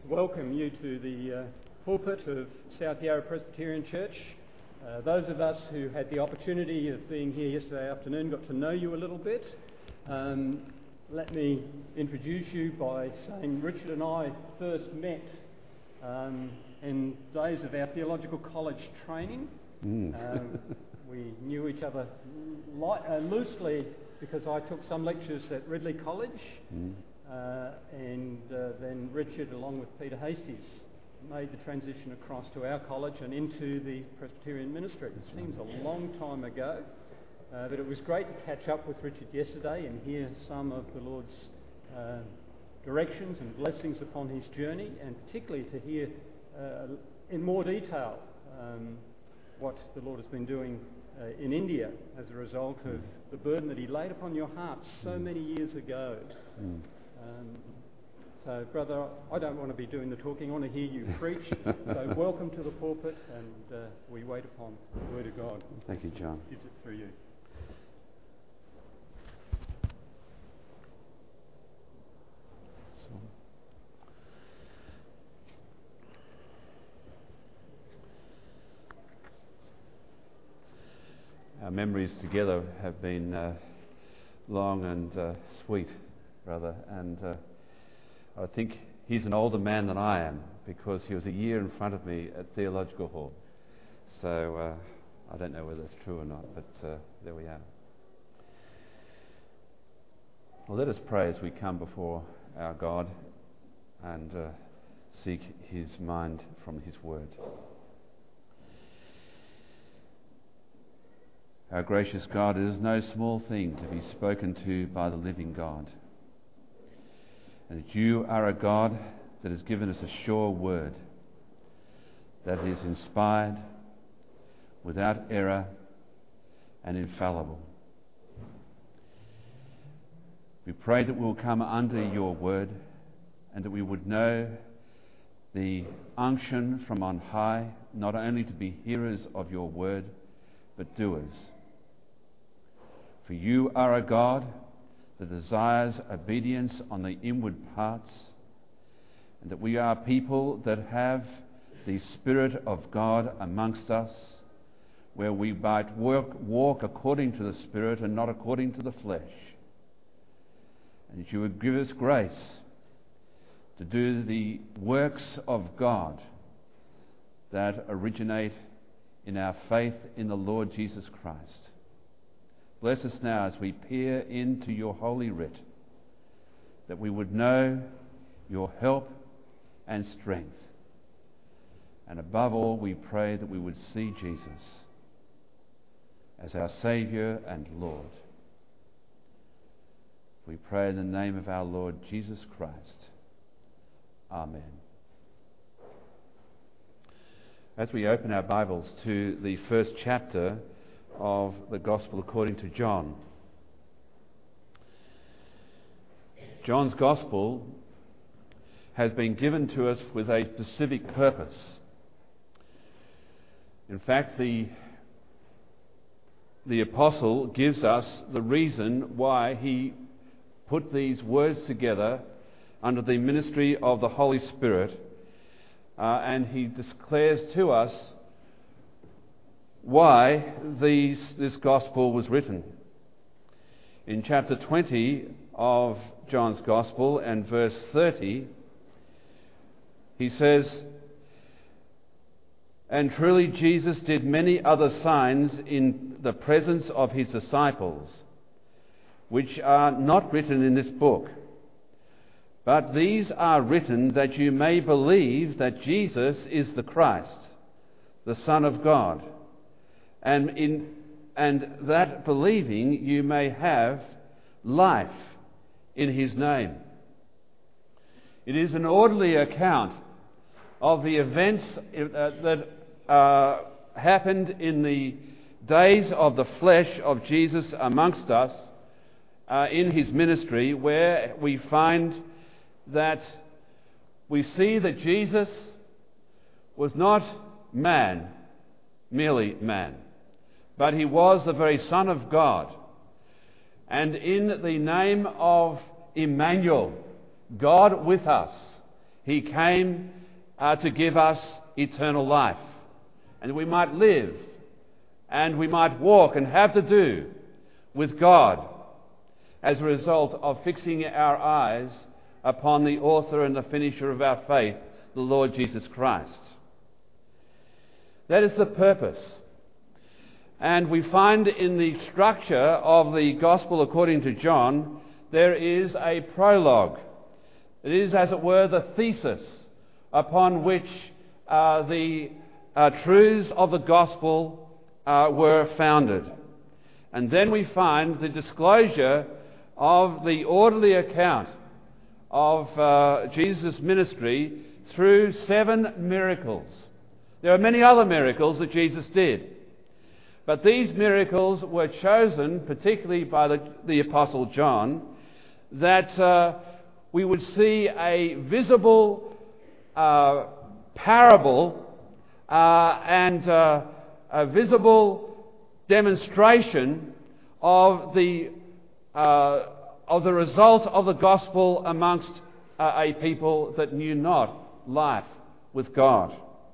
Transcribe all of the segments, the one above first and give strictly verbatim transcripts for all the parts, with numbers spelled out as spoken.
welcome you to the uh, pulpit of South Yarra Presbyterian Church. Uh, those of us who had the opportunity of being here yesterday afternoon got to know you a little bit. Um, let me introduce you by saying Richard and I first met um, in days of our theological college training. Mm. Um, we knew each other li- uh, loosely because I took some lectures at Ridley College. Mm. Uh, and uh, then Richard, along with Peter Hasties, made the transition across to our college and into the Presbyterian ministry. It seems a long time ago, uh, but it was great to catch up with Richard yesterday and hear some of the Lord's uh, directions and blessings upon his journey, and particularly to hear uh, in more detail um, what the Lord has been doing uh, in India as a result of the burden that he laid upon your heart so many years ago. Mm. Um, so, brother, I don't want to be doing the talking. I want to hear you preach. So, welcome to the pulpit, and uh, we wait upon the Word of God. Thank you, John. Gives it through you. So. Our memories together have been uh, long and uh, sweet, brother, and uh, I think he's an older man than I am because he was a year in front of me at Theological Hall. So uh, I don't know whether that's true or not, but uh, there we are. Well, let us pray as we come before our God and uh, seek his mind from his word. Our gracious God, it is no small thing to be spoken to by the living God. And that you are a God that has given us a sure word that is inspired, without error, and infallible. We pray that we will come under your word and that we would know the unction from on high, not only to be hearers of your word, but doers. For you are a God that desires obedience on the inward parts, and that we are people that have the Spirit of God amongst us, where we might work, walk according to the Spirit and not according to the flesh. And that you would give us grace to do the works of God that originate in our faith in the Lord Jesus Christ. Bless us now as we peer into your holy writ, that we would know your help and strength. And above all, we pray that we would see Jesus as our Saviour and Lord. We pray in the name of our Lord Jesus Christ. Amen. As we open our Bibles to the first chapter of the Gospel according to John. John's Gospel has been given to us with a specific purpose. In fact, the, the apostle gives us the reason why he put these words together under the ministry of the Holy Spirit, uh, and he declares to us why these, this gospel was written. In chapter twenty of John's Gospel and verse thirty, he says, "And truly Jesus did many other signs in the presence of his disciples, which are not written in this book. But these are written that you may believe that Jesus is the Christ, the Son of God, and in and that believing you may have life in his name." It is an orderly account of the events uh, that uh, happened in the days of the flesh of Jesus amongst us uh, in his ministry, where we find that we see that Jesus was not man, merely man, but he was the very Son of God. And in the name of Emmanuel, God with us, He came uh, to give us eternal life, and we might live and we might walk and have to do with God as a result of fixing our eyes upon the author and the finisher of our faith, the Lord Jesus Christ. That is the purpose. And we find in the structure of the Gospel according to John, there is a prologue. It is, as it were, the thesis upon which uh, the uh, truths of the Gospel uh, were founded. And then we find the disclosure of the orderly account of uh, Jesus' ministry through seven miracles. There are many other miracles that Jesus did, but these miracles were chosen, particularly by the, the Apostle John, that uh, we would see a visible uh, parable uh, and uh, a visible demonstration of the uh, of the result of the gospel amongst uh, a people that knew not life with God.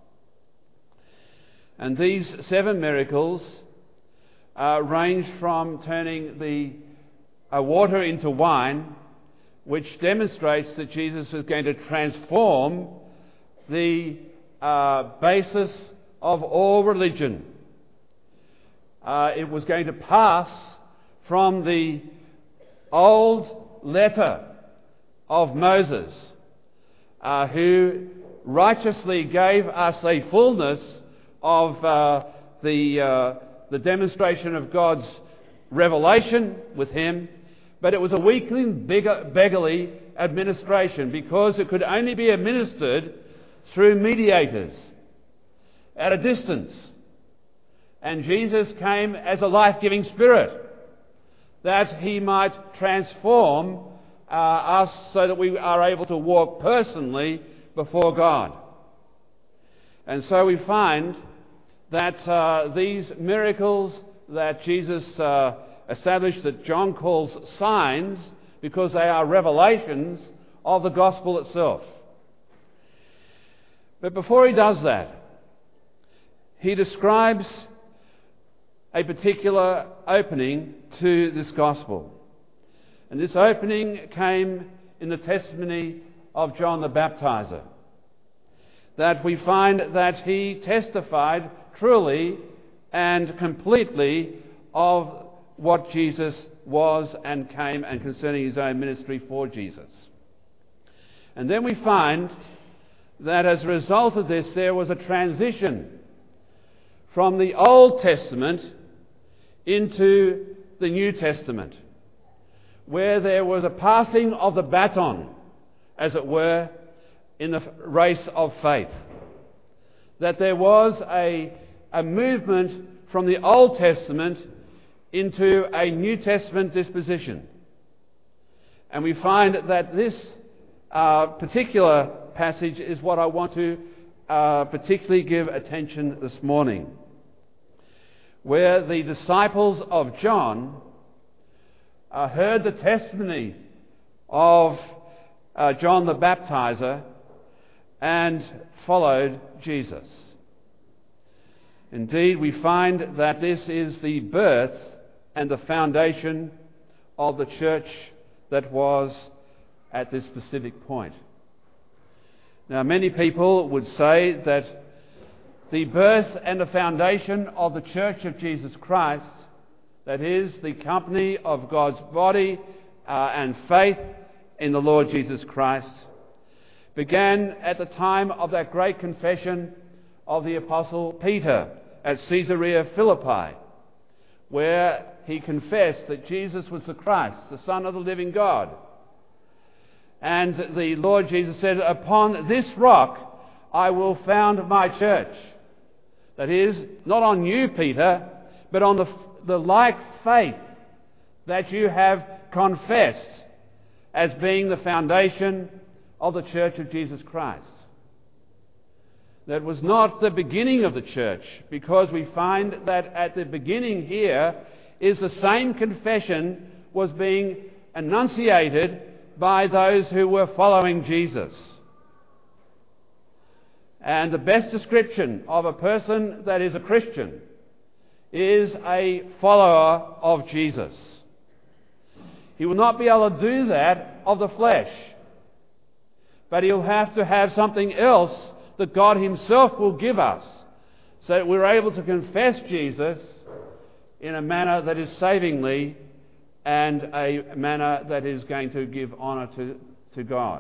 And these seven miracles uh, range from turning the uh, water into wine, which demonstrates that Jesus is going to transform the uh, basis of all religion. Uh, it was going to pass from the old letter of Moses, uh, who righteously gave us a fullness of uh, the, uh, the demonstration of God's revelation with him, but it was a weakling, beggar, beggarly administration, because it could only be administered through mediators at a distance. And Jesus came as a life-giving Spirit, that he might transform uh, us so that we are able to walk personally before God. And so we find that uh, these miracles that Jesus uh, established, that John calls signs, because they are revelations of the gospel itself. But before he does that, he describes a particular opening to this gospel. And this opening came in the testimony of John the Baptizer, that we find that he testified truly and completely of what Jesus was and came, and concerning his own ministry for Jesus. And then we find that as a result of this, there was a transition from the Old Testament into the New Testament, where there was a passing of the baton, as it were, in the race of faith. That there was a, a movement from the Old Testament into a New Testament disposition. And we find that this uh, particular passage is what I want to uh, particularly give attention this morning, where the disciples of John uh, heard the testimony of uh, John the Baptizer and followed Jesus. Indeed, we find that this is the birth and the foundation of the church that was at this specific point. Now, many people would say that the birth and the foundation of the Church of Jesus Christ, that is, the company of God's body uh, and faith in the Lord Jesus Christ, began at the time of that great confession of the Apostle Peter at Caesarea Philippi, where he confessed that Jesus was the Christ, the Son of the living God. And the Lord Jesus said, "Upon this rock I will found my church." That is, not on you, Peter, but on the, the like faith that you have confessed as being the foundation of the Church of Jesus Christ. That was not the beginning of the church, because we find that at the beginning here is the same confession was being enunciated by those who were following Jesus. And the best description of a person that is a Christian is a follower of Jesus. He will not be able to do that of the flesh, but he'll have to have something else that God himself will give us, so that we're able to confess Jesus in a manner that is savingly and a manner that is going to give honour to, to God.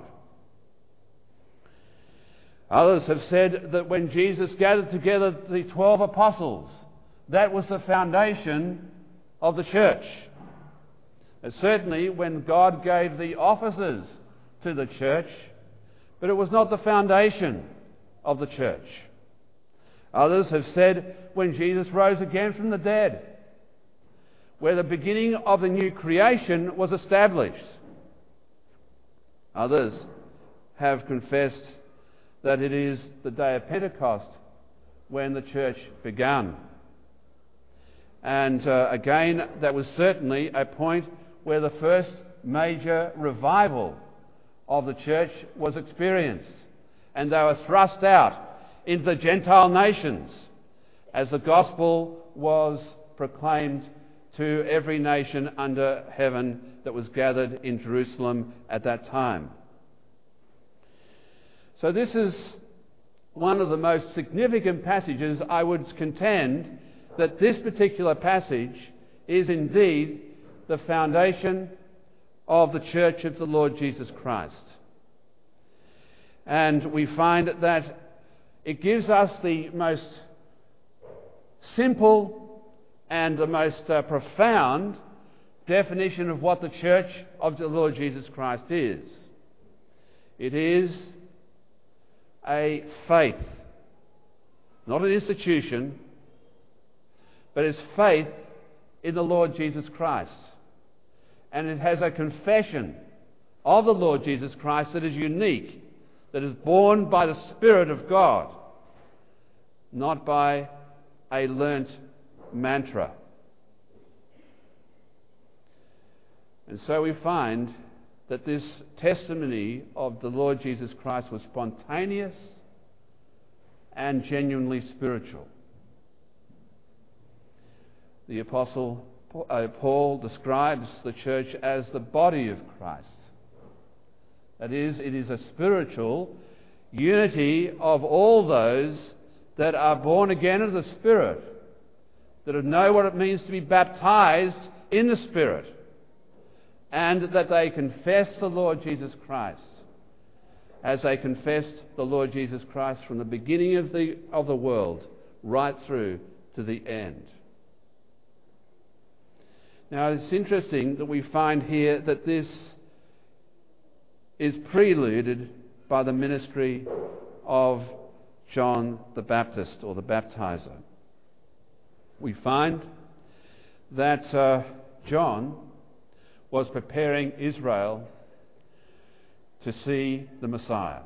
Others have said that when Jesus gathered together the twelve apostles, that was the foundation of the church. And certainly when God gave the offices to the church, but it was not the foundation of the church. Others have said when Jesus rose again from the dead, where the beginning of the new creation was established. Others have confessed that it is the day of Pentecost when the church began. And uh, again, that was certainly a point where the first major revival of the church was experienced, and they were thrust out into the Gentile nations as the gospel was proclaimed to every nation under heaven that was gathered in Jerusalem at that time. So this is one of the most significant passages. I would contend that this particular passage is indeed the foundation of the Church of the Lord Jesus Christ. And we find that it gives us the most simple and the most uh, profound definition of what the Church of the Lord Jesus Christ is. It is a faith, not an institution, but it's faith in the Lord Jesus Christ. And it has a confession of the Lord Jesus Christ that is unique, that is born by the Spirit of God, not by a learnt mantra. And so we find that this testimony of the Lord Jesus Christ was spontaneous and genuinely spiritual. The Apostle Paul describes the church as the body of Christ. That is, it is a spiritual unity of all those that are born again of the Spirit, that know what it means to be baptized in the Spirit, and that they confess the Lord Jesus Christ as they confessed the Lord Jesus Christ from the beginning of the, of the world right through to the end. Now, it's interesting that we find here that this is preluded by the ministry of John the Baptist, or the baptizer. We find that uh, John was preparing Israel to see the Messiah.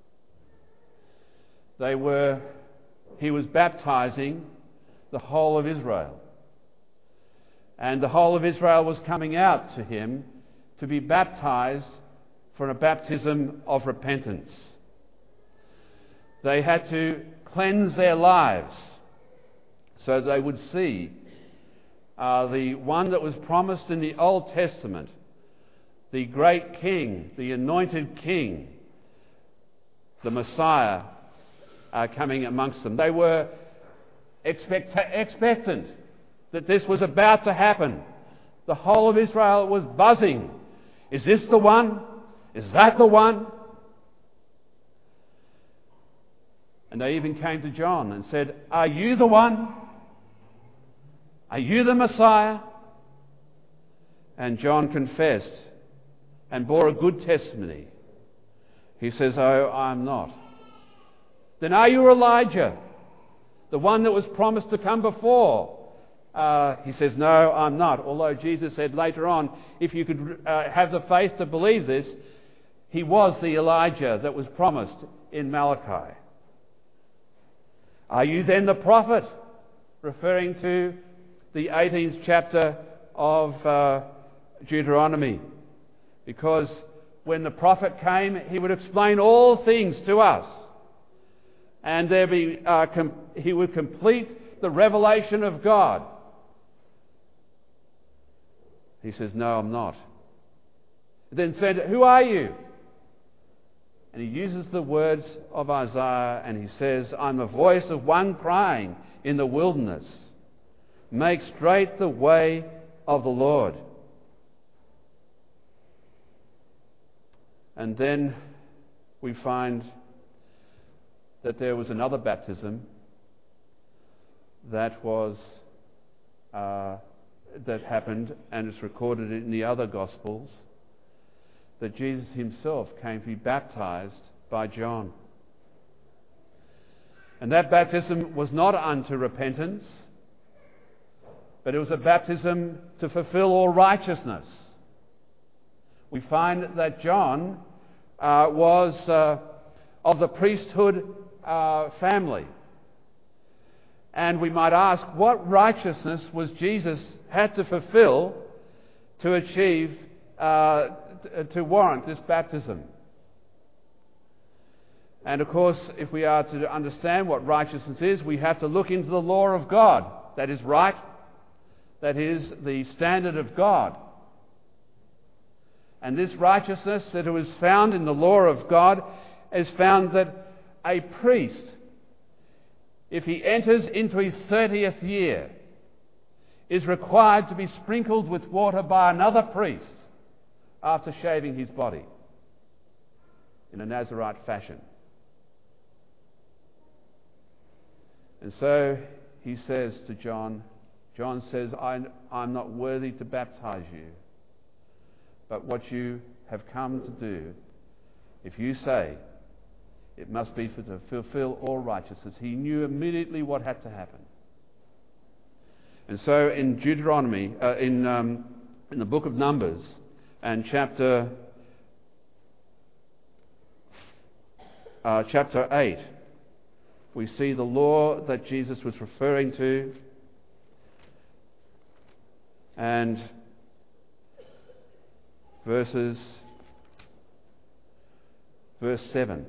They were, he was baptizing the whole of Israel. And the whole of Israel was coming out to him to be baptized for a baptism of repentance. They had to cleanse their lives so they would see uh, the one that was promised in the Old Testament, the great king, the anointed king, the Messiah, uh, coming amongst them. They were expect- expectant that this was about to happen. The whole of Israel was buzzing. Is this the one? Is that the one? And they even came to John and said, "Are you the one? Are you the Messiah?" And John confessed and bore a good testimony. He says, "Oh, I'm not." "Then are you Elijah, the one that was promised to come before?" Uh, he says, "No, I'm not." Although Jesus said later on, if you could uh, have the faith to believe this, he was the Elijah that was promised in Malachi. "Are you then the prophet?" Referring to the eighteenth chapter of uh, Deuteronomy. Because when the prophet came, he would explain all things to us. and there be uh, com- he would complete the revelation of God. He says, no, I'm not. Then said, who are you? And he uses the words of Isaiah and he says, I'm a voice of one crying in the wilderness, make straight the way of the Lord. And then we find that there was another baptism that was uh, that happened, and it's recorded in the other Gospels, that Jesus himself came to be baptized by John. And that baptism was not unto repentance, but it was a baptism to fulfill all righteousness. We find that John uh, was uh, of the priesthood uh, family. And we might ask, what righteousness was Jesus had to fulfill to achieve, uh, t- to warrant this baptism? And of course, if we are to understand what righteousness is, we have to look into the law of God. That is right. That is the standard of God. And this righteousness that was found in the law of God is found that a priest, if he enters into his thirtieth year, is required to be sprinkled with water by another priest after shaving his body in a Nazirite fashion. And so he says to John, John says, I, I'm not worthy to baptize you, but what you have come to do, if you say it must be for to fulfill all righteousness, he knew immediately what had to happen. And so in Deuteronomy, uh, in um, in the book of Numbers, and chapter uh, chapter eight, we see the law that Jesus was referring to, and verses verse seven.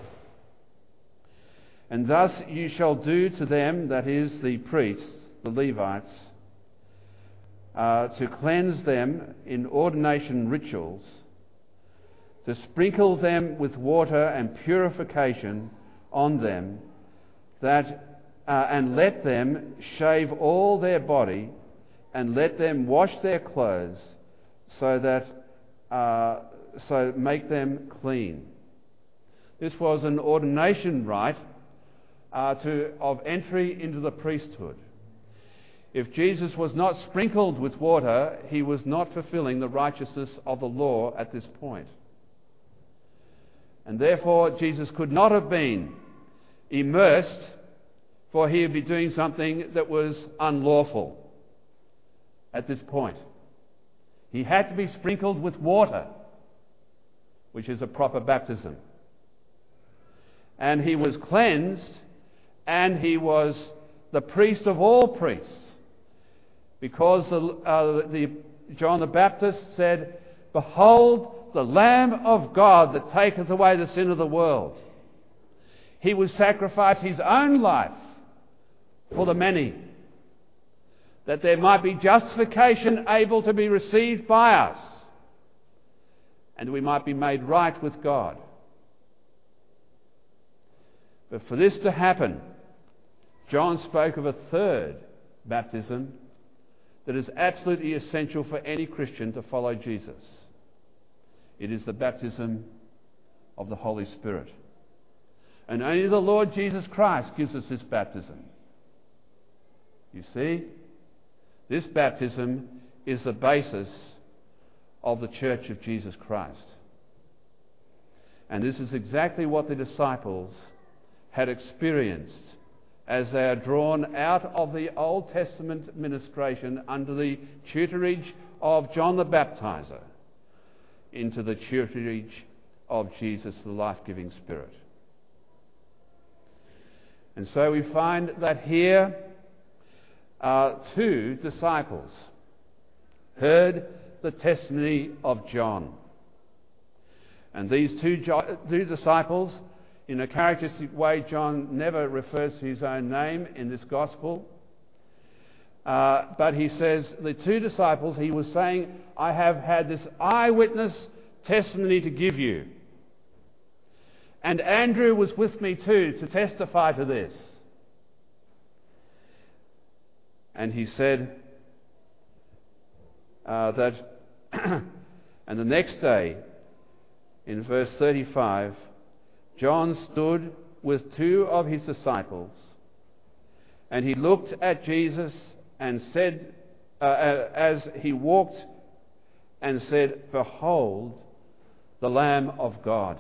And thus you shall do to them, that is, the priests, the Levites, uh, to cleanse them in ordination rituals, to sprinkle them with water and purification on them, that uh, and let them shave all their body, and let them wash their clothes, so that uh, so make them clean. This was an ordination rite uh, to of entry into the priesthood. If Jesus was not sprinkled with water, he was not fulfilling the righteousness of the law at this point. And therefore, Jesus could not have been immersed, for he would be doing something that was unlawful at this point. He had to be sprinkled with water, which is a proper baptism. And he was cleansed, and he was the priest of all priests, because the, uh, the, John the Baptist said, "Behold, the Lamb of God that taketh away the sin of the world." He would sacrifice his own life for the many, that there might be justification able to be received by us, and we might be made right with God. But for this to happen, John spoke of a third baptism that is absolutely essential for any Christian to follow Jesus. It is the baptism of the Holy Spirit. And only the Lord Jesus Christ gives us this baptism. You see, this baptism is the basis of the Church of Jesus Christ. And this is exactly what the disciples had experienced as they are drawn out of the Old Testament ministration under the tutorage of John the Baptizer into the tutorage of Jesus, the life-giving Spirit. And so we find that here uh, two disciples heard the testimony of John. And these two, jo- two disciples In a characteristic way, John never refers to his own name in this gospel. Uh, but he says, the two disciples, he was saying, I have had this eyewitness testimony to give you. And Andrew was with me too to testify to this. And he said uh, that, and the next day, in verse thirty-five, John stood with two of his disciples, and he looked at Jesus and said, uh, as he walked, and said, Behold, the Lamb of God.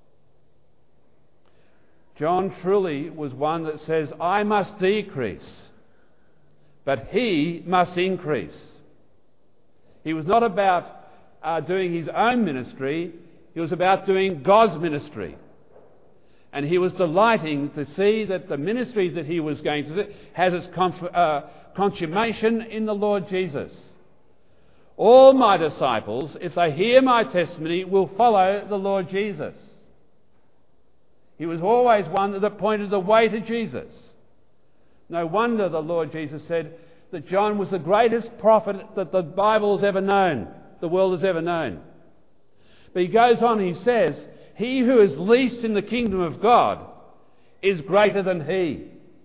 John truly was one that says, I must decrease, but he must increase. He was not about uh, doing his own ministry, he was about doing God's ministry. And he was delighting to see that the ministry that he was going to do has its conf- uh, consummation in the Lord Jesus. All my disciples, if they hear my testimony, will follow the Lord Jesus. He was always one that pointed the way to Jesus. No wonder the Lord Jesus said that John was the greatest prophet that the Bible has ever known, the world has ever known. But he goes on, he says, he who is least in the kingdom of God is greater than he.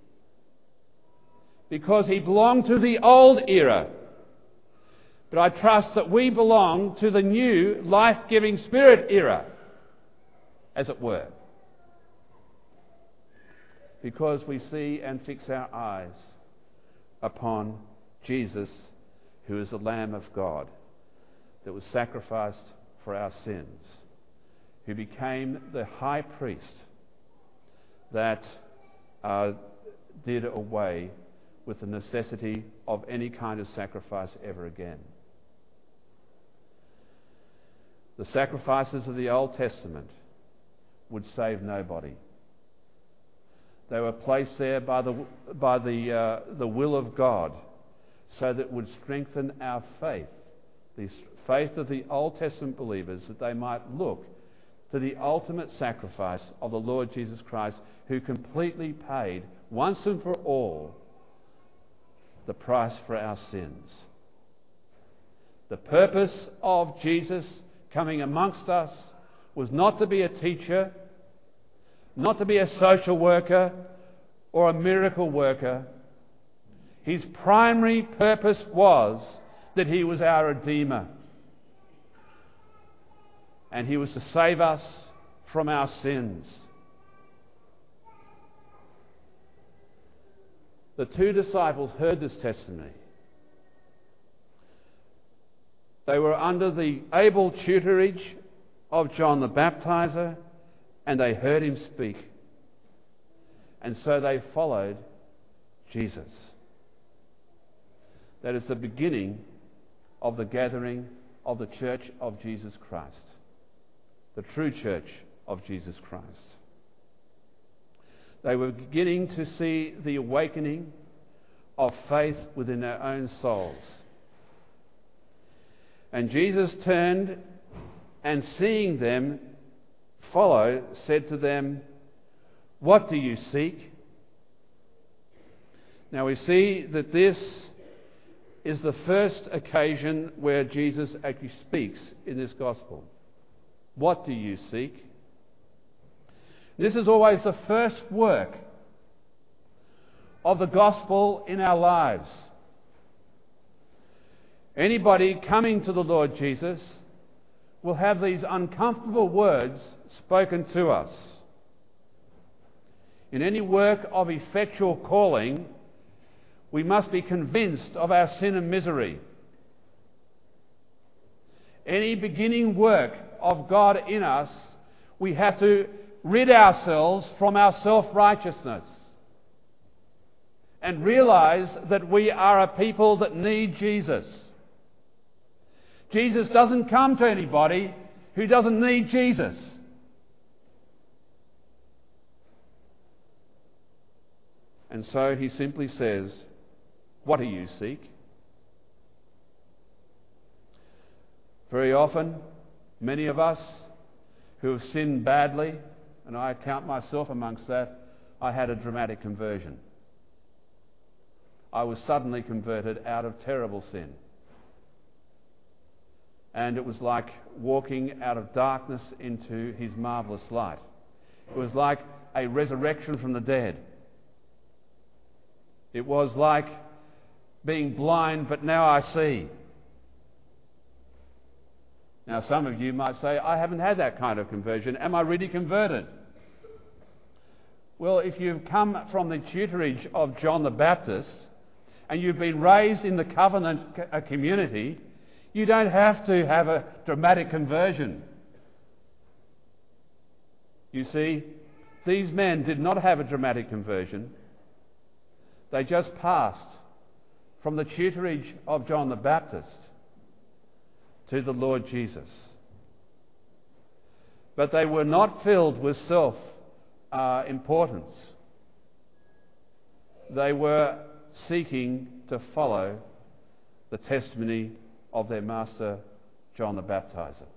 Because he belonged to the old era. But I trust that we belong to the new life-giving Spirit era, as it were. Because we see and fix our eyes upon Jesus, who is the Lamb of God that was sacrificed for our sins, who became the high priest that uh, did away with the necessity of any kind of sacrifice ever again. The sacrifices of the Old Testament would save nobody. They were placed there by the by the uh, the will of God, so that it would strengthen our faith, the faith of the Old Testament believers, that they might look to the ultimate sacrifice of the Lord Jesus Christ, who completely paid once and for all the price for our sins. The purpose of Jesus coming amongst us was not to be a teacher, not to be a social worker or a miracle worker. His primary purpose was that he was our Redeemer. And he was to save us from our sins. The two disciples heard this testimony. They were under the able tutorage of John the Baptizer, and they heard him speak. And so they followed Jesus. That is the beginning of the gathering of the Church of Jesus Christ. The true Church of Jesus Christ. They were beginning to see the awakening of faith within their own souls. And Jesus turned and, seeing them follow, said to them, "What do you seek?" Now we see that this is the first occasion where Jesus actually speaks in this gospel. What do you seek? This is always the first work of the gospel in our lives. Anybody coming to the Lord Jesus will have these uncomfortable words spoken to us. In any work of effectual calling, we must be convinced of our sin and misery. Any beginning work of God in us, we have to rid ourselves from our self-righteousness and realize that we are a people that need Jesus. Jesus doesn't come to anybody who doesn't need Jesus. And so he simply says, "What do you seek?" Very often, many of us who have sinned badly and I count myself amongst that, I had a dramatic conversion. I was suddenly converted out of terrible sin. And it was like walking out of darkness into his marvellous light. It was like a resurrection from the dead. It was like being blind, but now I see. Now, some of you might say, I haven't had that kind of conversion. Am I really converted? Well, if you've come from the tutorage of John the Baptist and you've been raised in the covenant community, you don't have to have a dramatic conversion. You see, these men did not have a dramatic conversion. They just passed from the tutorage of John the Baptist to the Lord Jesus. But they were not filled with self-importance. Uh, they were seeking to follow the testimony of their master, John the Baptizer.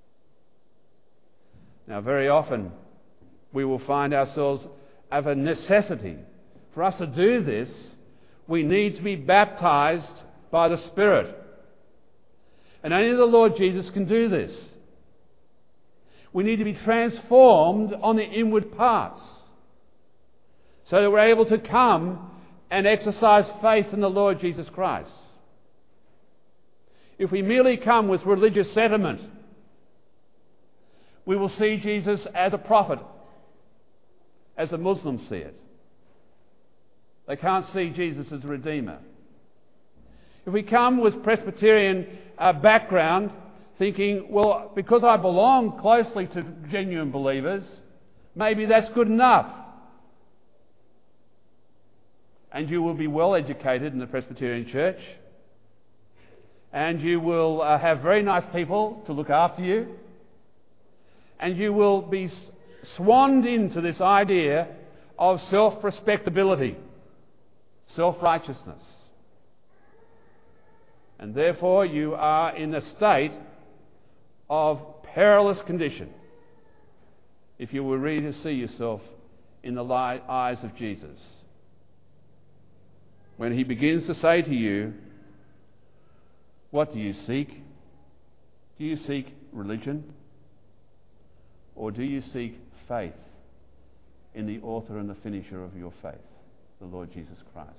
Now, very often we will find ourselves of a necessity. For us to do this, we need to be baptized by the Spirit. And only the Lord Jesus can do this. We need to be transformed on the inward parts so that we're able to come and exercise faith in the Lord Jesus Christ. If we merely come with religious sentiment, we will see Jesus as a prophet, as the Muslims see it. They can't see Jesus as a redeemer. If we come with Presbyterian uh, background, thinking, well, because I belong closely to genuine believers, maybe that's good enough. And you will be well educated in the Presbyterian Church, and you will uh, have very nice people to look after you, and you will be swanned into this idea of self-respectability, self-righteousness. And therefore you are in a state of perilous condition if you were really to see yourself in the light eyes of Jesus. When he begins to say to you, what do you seek? Do you seek religion? Or do you seek faith in the author and the finisher of your faith, the Lord Jesus Christ?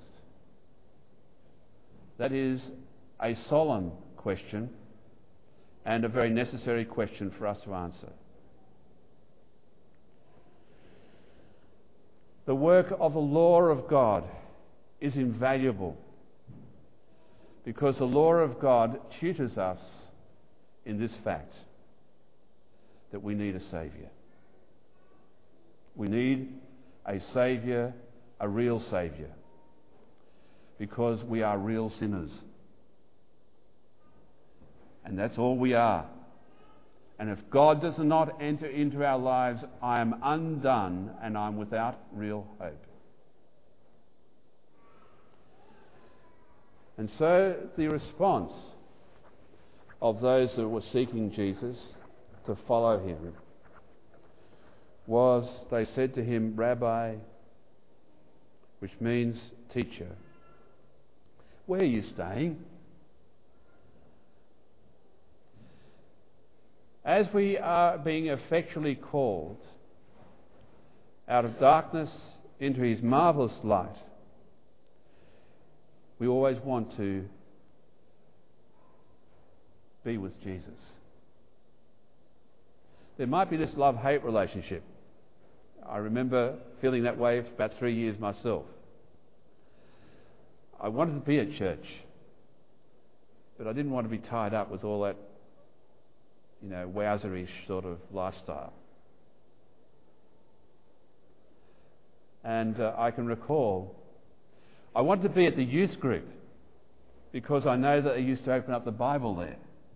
That is a solemn question and a very necessary question for us to answer. The work of the law of God is invaluable because the law of God tutors us in this fact that we need a Saviour. We need a Saviour, a real Saviour, because we are real sinners. And that's all we are. And if God does not enter into our lives, I am undone and I'm without real hope. And so the response of those that were seeking Jesus to follow him was, they said to him, Rabbi, which means teacher, where are you staying? As we are being effectually called out of darkness into his marvellous light, we always want to be with Jesus. There might be this love-hate relationship. I remember feeling that way for about three years myself. I wanted to be at church, but I didn't want to be tied up with all that, you know, wowzerish sort of lifestyle. And uh, I can recall I wanted to be at the youth group because I know that they used to open up the Bible there.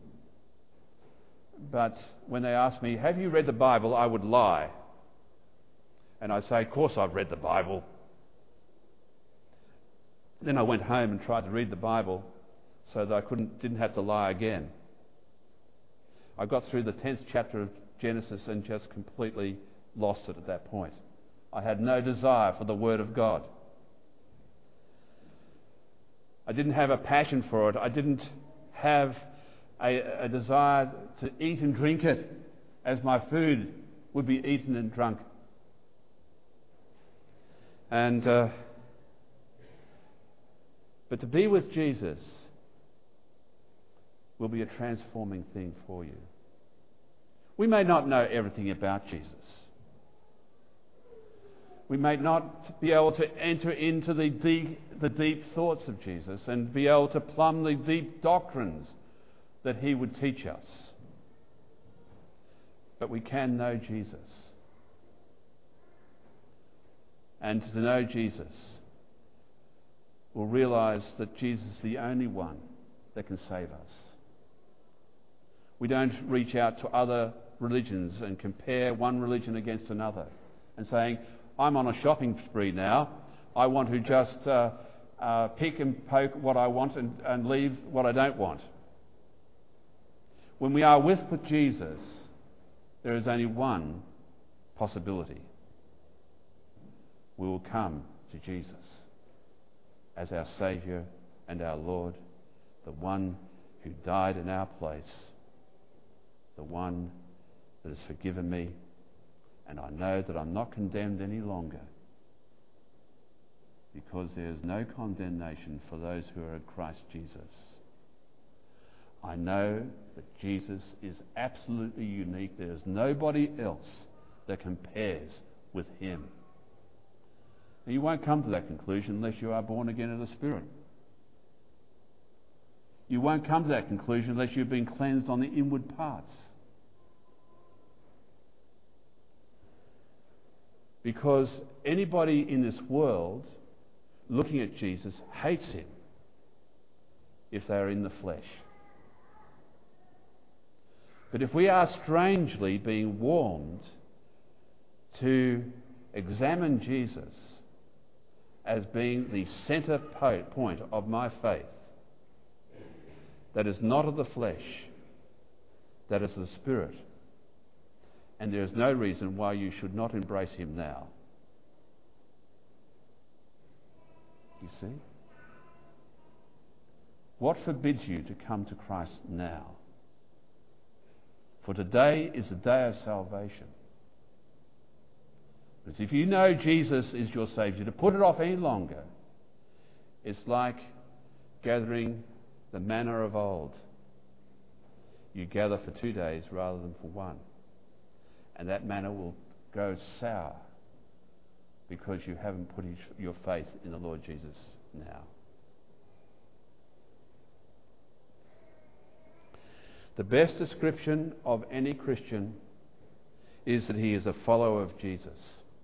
But when they asked me, have you read the Bible, I would lie. And I'd say, of course I've read the Bible. Then I went home and tried to read the Bible so that I couldn't, didn't have to lie again. I got through the tenth chapter of Genesis and just completely lost it at that point. I had no desire for the Word of God. I didn't have a passion for it. I didn't have a, a desire to eat and drink it as my food would be eaten and drunk. And uh, but to be with Jesus will be a transforming thing for you. We may not know everything about Jesus. We may not be able to enter into the deep, the deep thoughts of Jesus and be able to plumb the deep doctrines that he would teach us. But we can know Jesus. And to know Jesus, we'll realise that Jesus is the only one that can save us. We don't reach out to other religions and compare one religion against another and saying, I'm on a shopping spree now. I want to just uh, uh, pick and poke what I want and, and leave what I don't want. When we are with Jesus, there is only one possibility. We will come to Jesus as our Saviour and our Lord, the one who died in our place, the one that has forgiven me, and I know that I'm not condemned any longer, because there is no condemnation for those who are in Christ Jesus. I know that Jesus is absolutely unique. There is nobody else that compares with him. Now, you won't come to that conclusion unless you are born again of the Spirit. You won't come to that conclusion unless you've been cleansed on the inward parts. Because anybody in this world looking at Jesus hates him if they are in the flesh. But if we are strangely being warmed to examine Jesus as being the centre point of my faith, that is not of the flesh, that is the Spirit, and there is no reason why you should not embrace him now. You see? What forbids you to come to Christ now? For today is the day of salvation. Because if you know Jesus is your Saviour, to put it off any longer, it's like gathering the manna of old. You gather for two days rather than for one. And that manna will go sour because you haven't put your faith in the Lord Jesus now. The best description of any Christian is that he is a follower of Jesus.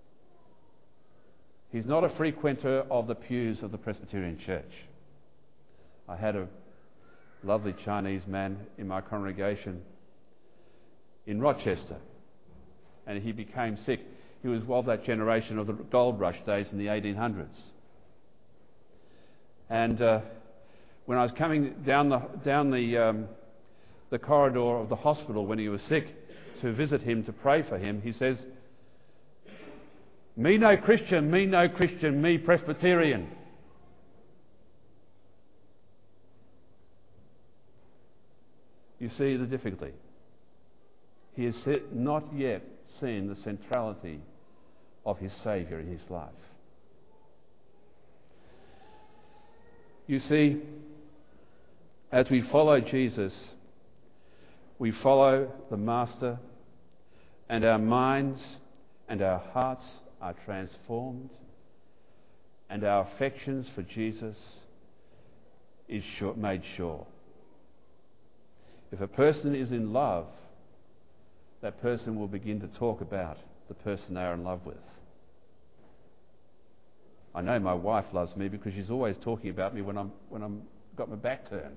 He's not a frequenter of the pews of the Presbyterian Church. I had a lovely Chinese man in my congregation in Rochester, and he became sick. He was of that generation of the gold rush days in the eighteen hundreds. And uh, when I was coming down the down the um, the corridor of the hospital when he was sick to visit him, to pray for him, he says, "Me no Christian, me no Christian, me Presbyterian." You see the difficulty. He has not yet seen the centrality of his Saviour in his life. You see, as we follow Jesus, we follow the Master, and our minds and our hearts are transformed, and our affections for Jesus is sure, made sure. If a person is in love, that person will begin to talk about the person they are in love with. I know my wife loves me because she's always talking about me when I'm when I'm got my back turned,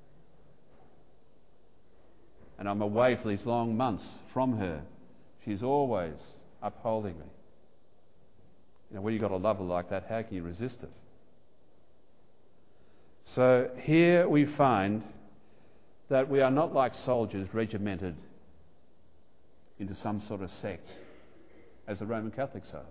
and I'm away for these long months from her. She's always upholding me. You know, when you've got a lover like that, how can you resist it? So here we find that we are not like soldiers regimented into some sort of sect. as the Roman Catholics are.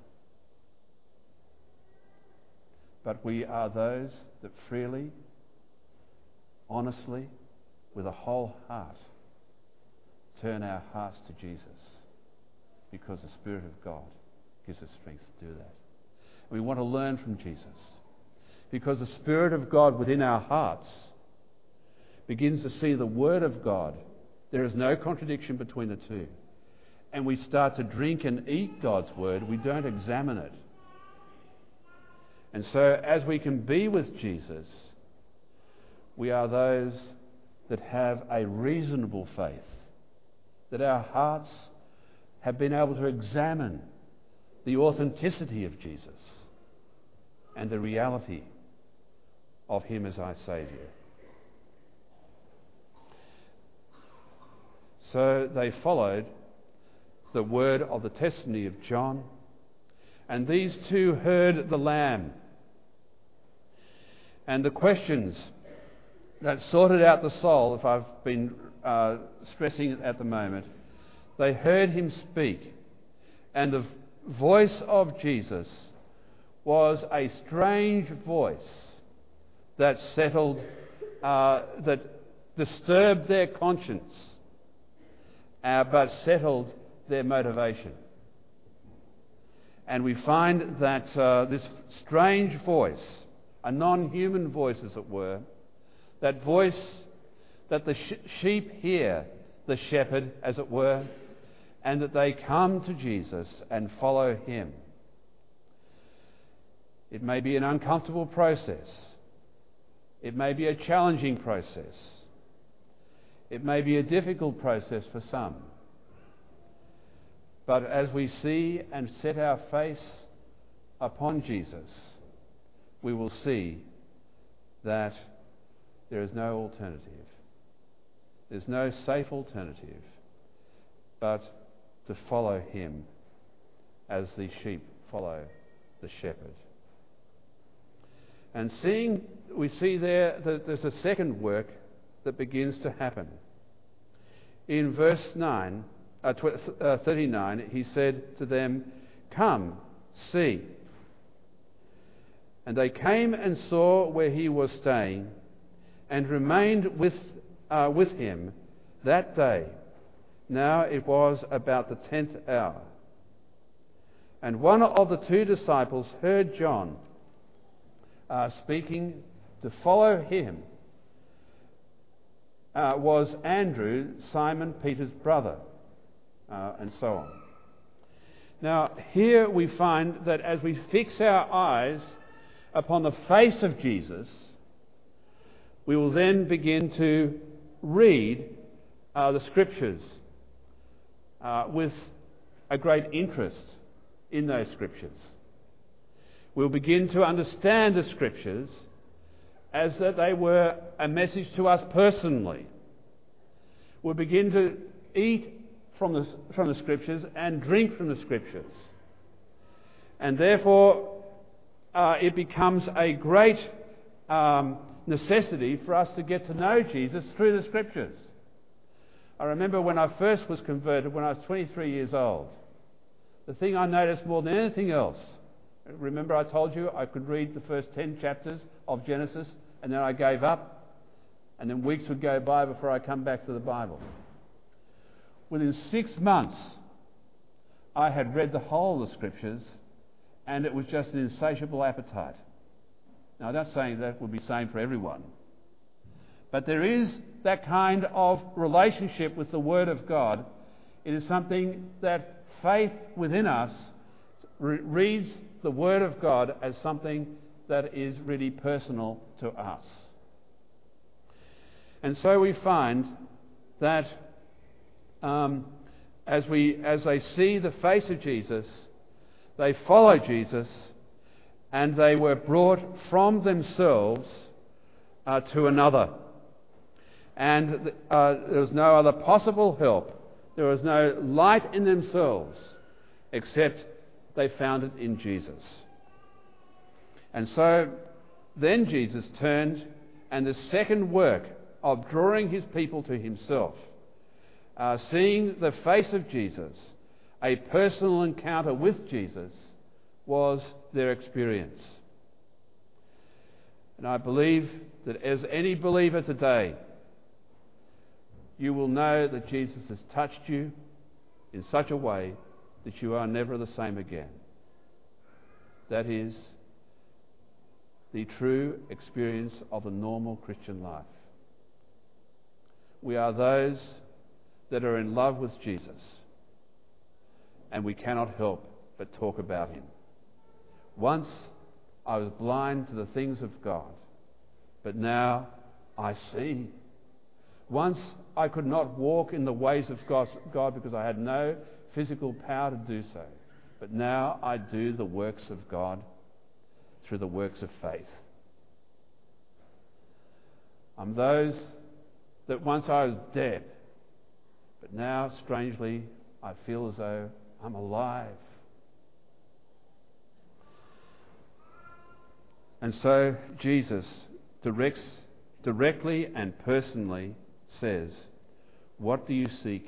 But we are those that freely, honestly, with a whole heart, turn our hearts to Jesus, because the Spirit of God gives us strength to do that. We want to learn from Jesus, because the Spirit of God within our hearts begins to see the Word of God. There is no contradiction between the two. And we start to drink and eat God's Word. We don't examine it. And so as we can be with Jesus, we are those that have a reasonable faith, that our hearts have been able to examine the authenticity of Jesus and the reality of Him as our Saviour. So they followed the word of the testimony of John, and these two heard the Lamb. And the questions that sorted out the soul, if I've been uh, stressing it at the moment, they heard Him speak, and the voice of Jesus was a strange voice that settled, uh, that disturbed their conscience, uh, but settled their motivation. And we find that uh, this strange voice, a non-human voice as it were, that voice that the sh- sheep hear the shepherd as it were, and that they come to Jesus and follow Him. It may be an uncomfortable process. It may be a challenging process. It may be a difficult process for some. But as we see and set our face upon Jesus, we will see that there is no alternative. There's no safe alternative but to follow Him as the sheep follow the shepherd. And seeing, we see there that there's a second work that begins to happen. In verse nine, uh, tw- uh, thirty-nine, He said to them, "Come, see." And they came and saw where He was staying, and remained with uh, with Him that day. Now it was about the tenth hour. And one of the two disciples heard John uh, speaking to follow him. Uh, was Andrew, Simon Peter's brother, uh, and so on. Now here we find that as we fix our eyes upon the face of Jesus, we will then begin to read uh, the Scriptures uh, with a great interest in those Scriptures. We'll begin to understand the Scriptures as that they were a message to us personally. We'll begin to eat from the, from the Scriptures and drink from the Scriptures. And therefore, uh, it becomes a great um, necessity for us to get to know Jesus through the Scriptures. I remember when I first was converted, when I was twenty-three years old, the thing I noticed more than anything else, remember I told you I could read the first ten chapters of Genesis and then I gave up, and then weeks would go by before I come back to the Bible. Within six months I had read the whole of the Scriptures, and it was just an insatiable appetite. Now I'm not saying that would be the same for everyone, but there is that kind of relationship with the Word of God. It is something that faith within us re- reads the Word of God as something that is really personal to us. And so we find that um, as we as they see the face of Jesus, they follow Jesus, and they were brought from themselves uh, to another. And uh, there was no other possible help. There was no light in themselves except they found it in Jesus. And so then Jesus turned, and the second work of drawing His people to Himself, uh, seeing the face of Jesus, a personal encounter with Jesus was their experience. And I believe that as any believer today, you will know that Jesus has touched you in such a way that you are never the same again. That is the true experience of a normal Christian life. We are those that are in love with Jesus, and we cannot help but talk about him. Once I was blind to the things of God, but now I see. Once I could not walk in the ways of God because I had no physical power to do so, but now I do the works of God through the works of faith. I'm those that once I was dead, but now, strangely, I feel as though I'm alive. And so Jesus directs, directly and personally says, "What do you seek?"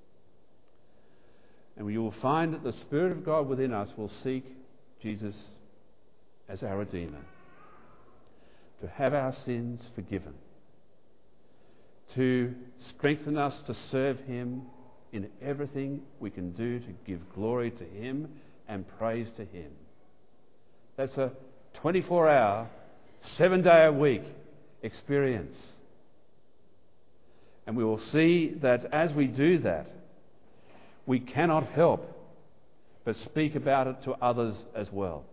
And you will find that the Spirit of God within us will seek Jesus as our Redeemer, to have our sins forgiven, to strengthen us to serve him in everything we can do to give glory to him and praise to him. That's a twenty-four hour, seven day a week experience. And we will see that as we do that, we cannot help but speak about it to others as well.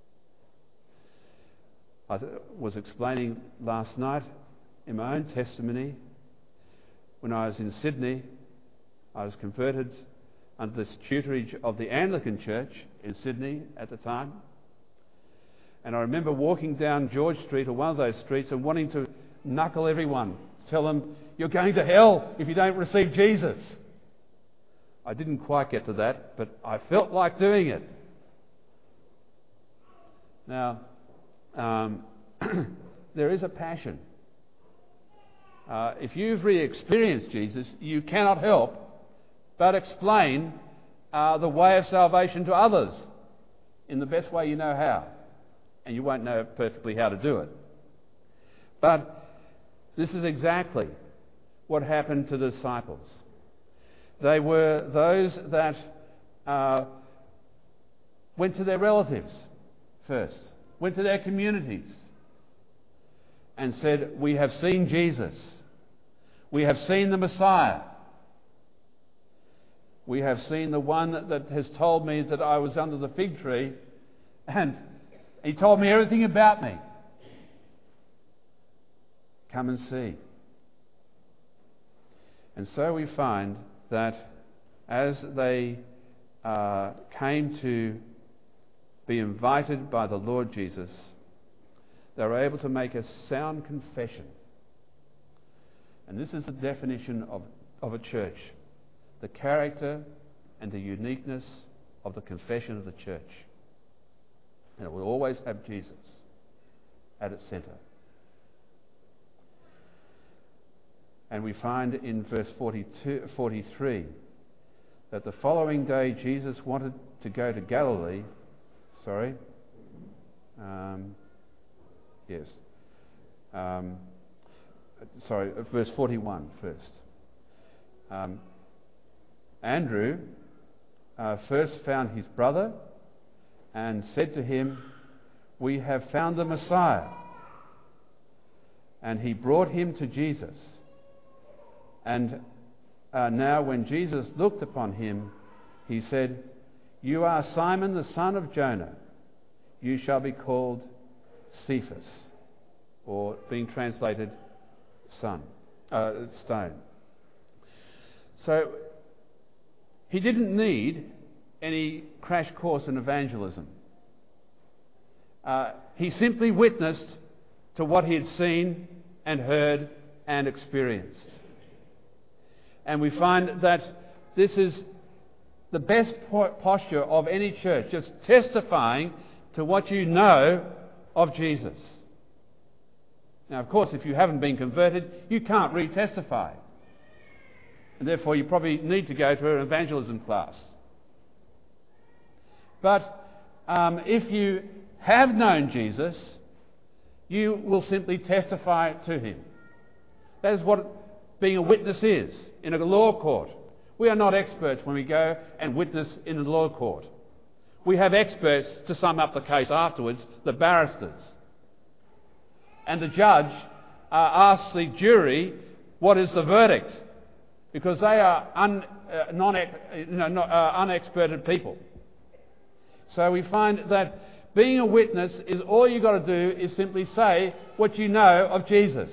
I was explaining last night in my own testimony, when I was in Sydney, I was converted under the tutorage of the Anglican Church in Sydney at the time. And I remember walking down George Street, or one of those streets, and wanting to knuckle everyone, tell them, "You're going to hell if you don't receive Jesus." I didn't quite get to that, but I felt like doing it. Now, um, there is a passion. Uh, if you've really experienced Jesus, you cannot help but explain uh, the way of salvation to others in the best way you know how. And you won't know perfectly how to do it. But this is exactly what happened to the disciples. They were those that uh, went to their relatives first, went to their communities, and said, "We have seen Jesus. We have seen the Messiah. We have seen the one that, that has told me that I was under the fig tree, and he told me everything about me. Come and see." And so we find that as they uh, came to be invited by the Lord Jesus, they were able to make a sound confession. And this is the definition of, of a church: the character and the uniqueness of the confession of the church. And it will always have Jesus at its centre. And we find in verse forty-two, forty-three that the following day Jesus wanted to go to Galilee. Sorry. Um, yes. Um, sorry, verse forty-one first. Um, Andrew uh, first found his brother and said to him, "We have found the Messiah." And he brought him to Jesus. And uh, now when Jesus looked upon him, he said, "You are Simon the son of Jonah. You shall be called Cephas," or being translated son, uh, stone. So he didn't need any crash course in evangelism. Uh, he simply witnessed to what he had seen and heard and experienced. And we find that this is the best posture of any church, just testifying to what you know of Jesus. Now, of course, if you haven't been converted, you can't re-testify. And therefore, you probably need to go to an evangelism class. But um, if you have known Jesus, you will simply testify to him. That is what being a witness is in a law court. We are not experts when we go and witness in the law court. We have experts to sum up the case afterwards, the barristers. And the judge uh, asks the jury, what is the verdict? Because they are un, uh, non, you know, not, uh, unexperted people. So we find that being a witness is all you've got to do is simply say what you know of Jesus.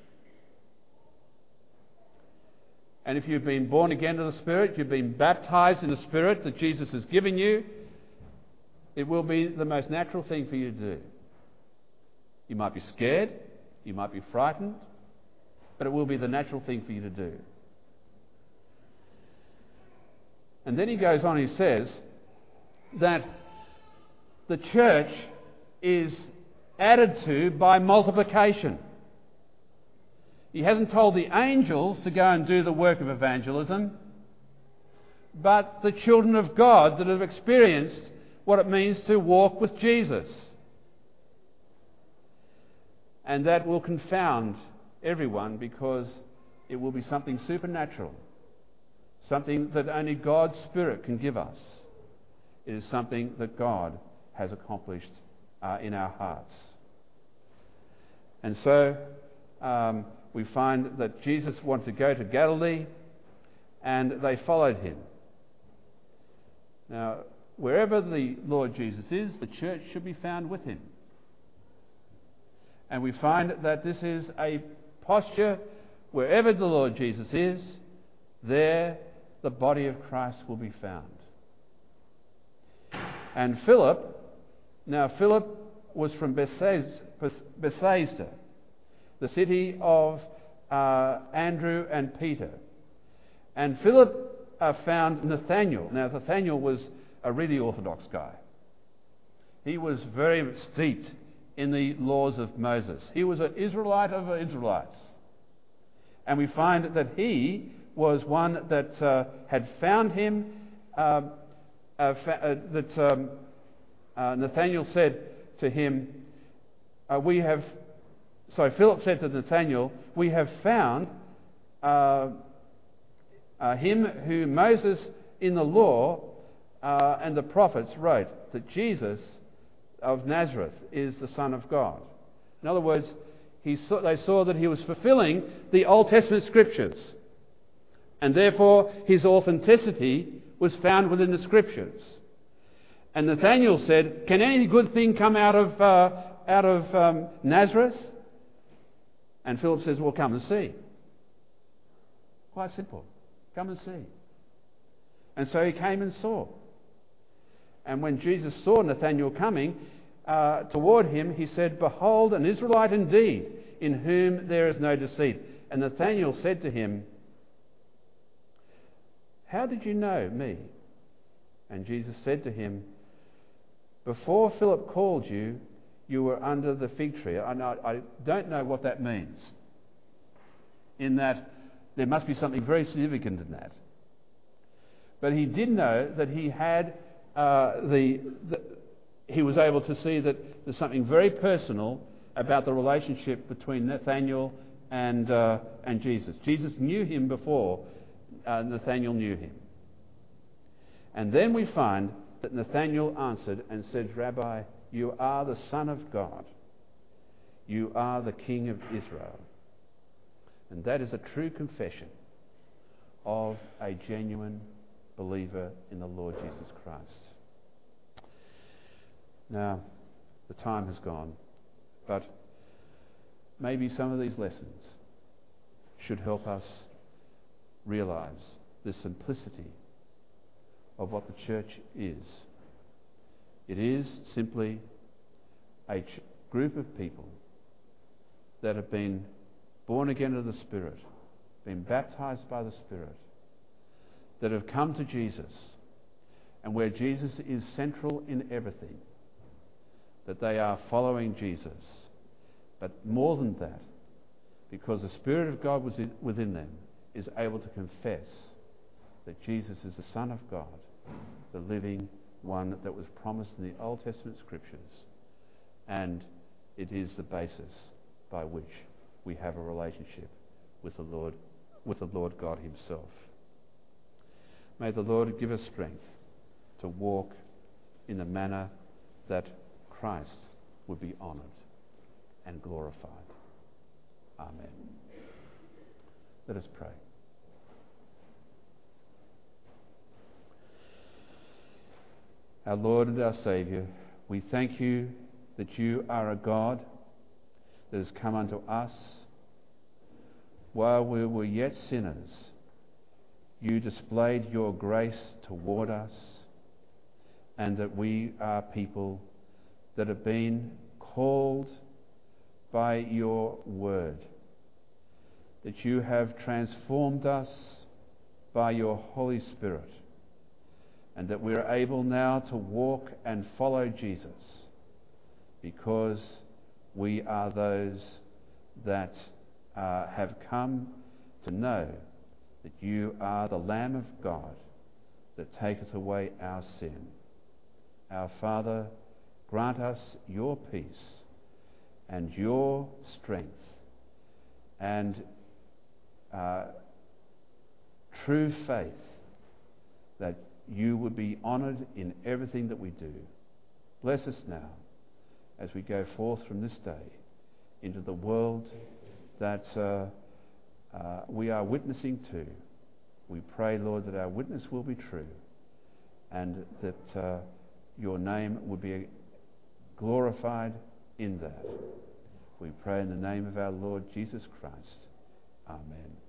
And if you've been born again of the Spirit, you've been baptised in the Spirit that Jesus has given you, it will be the most natural thing for you to do. You might be scared, you might be frightened, but it will be the natural thing for you to do. And then he goes on, he says that the church is added to by multiplication. He hasn't told the angels to go and do the work of evangelism, but the children of God that have experienced what it means to walk with Jesus. And that will confound everyone because it will be something supernatural, something that only God's Spirit can give us. It is something that God has accomplished uh, in our hearts. And so um, we find that Jesus wanted to go to Galilee and they followed him. Now, wherever the Lord Jesus is, the church should be found with him. And we find that this is a posture, wherever the Lord Jesus is, there the body of Christ will be found. And Philip, now Philip was from Bethsaida, the city of uh, Andrew and Peter. And Philip uh, found Nathanael. Now Nathanael was a really orthodox guy. He was very steeped in the laws of Moses. He was an Israelite of the Israelites. And we find that he was one that uh, had found him, uh, uh, fa- uh, that um, uh, Nathanael said to him, uh, we have, sorry, Philip said to Nathanael, we have found uh, uh, him who Moses in the law uh, and the prophets wrote, that Jesus of Nazareth is the Son of God. In other words, he saw, they saw that he was fulfilling the Old Testament scriptures, and therefore his authenticity was found within the scriptures. And Nathanael said, can any good thing come out of uh, out of um, Nazareth? And Philip says, well, come and see. Quite simple. Come and see. And so he came and saw. And when Jesus saw Nathanael coming uh, toward him, he said, behold, an Israelite indeed, in whom there is no deceit. And Nathanael said to him, how did you know me? And Jesus said to him, before Philip called you, you were under the fig tree. I, know, I don't know what that means, in that there must be something very significant in that. But he did know that he had uh, the, the he was able to see that there's something very personal about the relationship between Nathanael and uh, and Jesus. Jesus knew him before uh, Nathanael knew him. And then we find that Nathanael answered and said, Rabbi, you are the Son of God. You are the King of Israel. And that is a true confession of a genuine believer in the Lord Jesus Christ. Now, the time has gone, but maybe some of these lessons should help us realise the simplicity of what the church is. It is simply a ch- group of people that have been born again of the Spirit, been baptised by the Spirit, that have come to Jesus, and where Jesus is central in everything, that they are following Jesus. But more than that, because the Spirit of God was within them, is able to confess that Jesus is the Son of God, the living one that was promised in the Old Testament scriptures, and it is the basis by which we have a relationship with the Lord, with the Lord God himself. May the Lord give us strength to walk in the manner that Christ would be honoured and glorified. Amen. Let us pray. Our Lord and our Saviour, we thank you that you are a God that has come unto us while we were yet sinners. You displayed your grace toward us, and that we are people that have been called by your word, that you have transformed us by your Holy Spirit, and that we are able now to walk and follow Jesus because we are those that uh, have come to know that you are the Lamb of God that taketh away our sin. Our Father, grant us your peace and your strength and uh, true faith that you would be honoured in everything that we do. Bless us now as we go forth from this day into the world that uh, uh, we are witnessing to. We pray, Lord, that our witness will be true and that uh, your name would be glorified in that. We pray in the name of our Lord Jesus Christ. Amen.